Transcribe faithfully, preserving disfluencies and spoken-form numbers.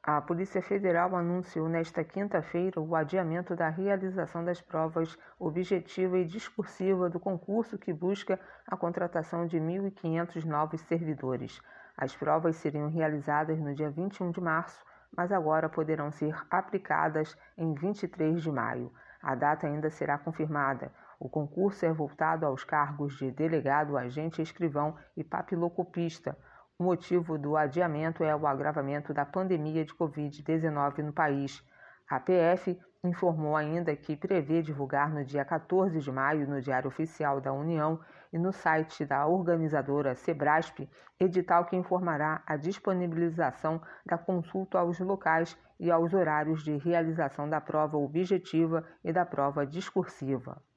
A Polícia Federal anunciou nesta quinta-feira o adiamento da realização das provas objetiva e discursiva do concurso que busca a contratação de mil e quinhentos novos servidores. As provas seriam realizadas no dia vinte e um de março, mas agora poderão ser aplicadas em vinte e três de maio. A data ainda será confirmada. O concurso é voltado aos cargos de delegado, agente, escrivão e papilocopista. O motivo do adiamento é o agravamento da pandemia de covid dezenove no país. A P F informou ainda que prevê divulgar no dia quatorze de maio no Diário Oficial da União e no site da organizadora Sebrasp, edital que informará a disponibilização da consulta aos locais e aos horários de realização da prova objetiva e da prova discursiva.